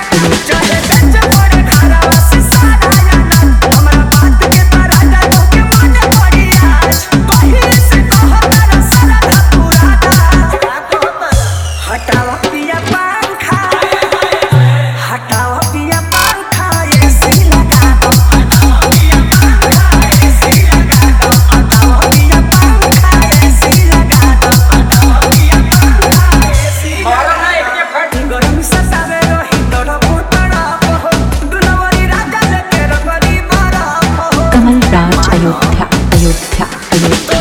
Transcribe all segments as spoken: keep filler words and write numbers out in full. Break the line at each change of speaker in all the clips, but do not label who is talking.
अयोध्या अयोध्या अयोध्या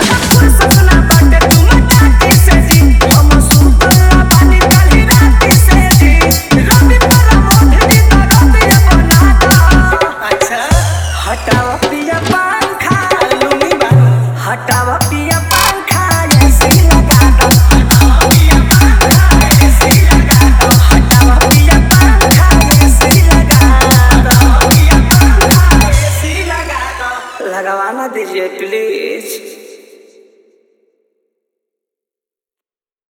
हटावा पिया पंखा लूंगी बा हटावा पिया पंखा ऐसे लगा दो हटावा पिया पंखा ऐसे लगा दो हटावा पिया पंखा ऐसे लगा दो लगावा ना दीजिए प्लीज।